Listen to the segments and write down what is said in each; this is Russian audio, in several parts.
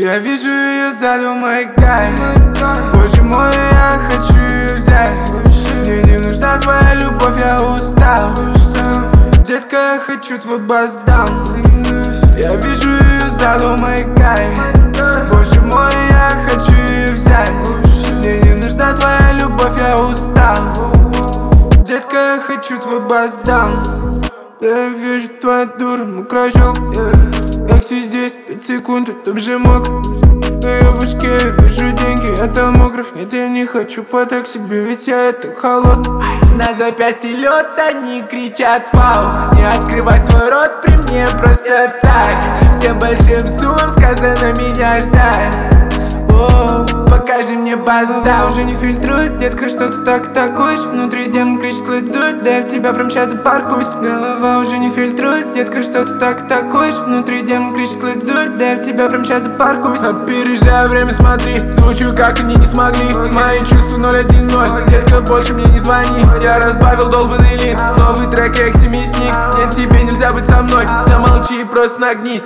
Я вижу ее сзади, мой кайф. Боже мой, я хочу ее взять. Мне не нужна твоя любовь, я устал. Детка, я хочу твой бас-даун. Я вижу ее сзади, мой кайф. Боже мой, я хочу ее взять. Мне не нужна твоя любовь, я устал. Детка, я хочу твой бас-даун. Я вижу твою дуру, мокрая щелка. Экси здесь, 5 секунд, и там же мокро. В ее башке я вижу деньги, я томограф. Нет, я не хочу по так себе, ведь я это холодный. На запястье лед, они кричат вау. Не открывай свой рот при мне просто так. Всем большим суммам сказано меня ждать. Покажи мне бас-даун. Уже не фильтрует, детка, что ты так такуешь. Внутри демон кричит let's do it, да я в тебя прям сейчас запаркуюсь. Голова уже не фильтрует, детка, что ты так такуешь. Внутри демон кричит let's do it, да я в тебя прям сейчас запаркуюсь. Опережая время, смотри, звучу как они не смогли. Мои чувства 010, детка, больше мне не звони. Я разбавил долбанный лин, новый трек Экси мясник. Нет, тебе нельзя быть со мной, замолчи и просто нагнись,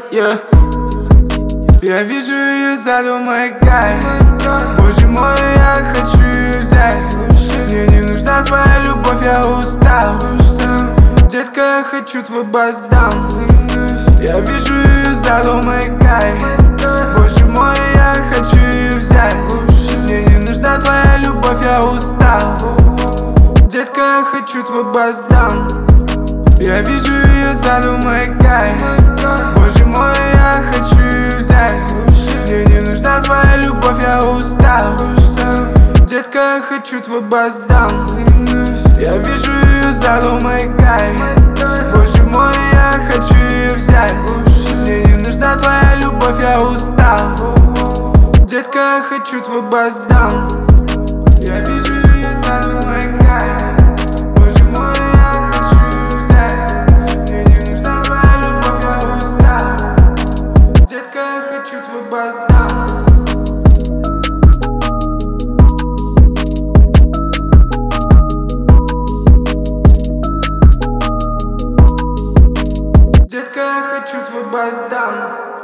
Я вижу ее сзади, мой кайф. Боже мой, я хочу ее взять. Мне не нужна твоя любовь, я устал. Детка, я хочу твой бас-даун. Я вижу ее сзади, мой кайф. Боже мой, я хочу ее взять. Мне не нужна твоя любовь, я устал. Детка, я хочу твой бас-даун. Я вижу ее сзади, мой кайф. Боже мой, я хочу ее взять. Мне не нужна твоя любовь, я устал. Детка, я хочу твой бас-даун. Я вижу ее сзади, мой кайф. Боже мой, я хочу ее взять. Мне не нужна твоя любовь, я устал. Детка, я хочу твой бас-даун. Я вижу ее сзади, мой кайф. Боже мой, я хочу ее взять. Мне не нужна твоя любовь, я устал. Детка, я хочу твой бас-даун. Детка, я хочу твой бас-даун.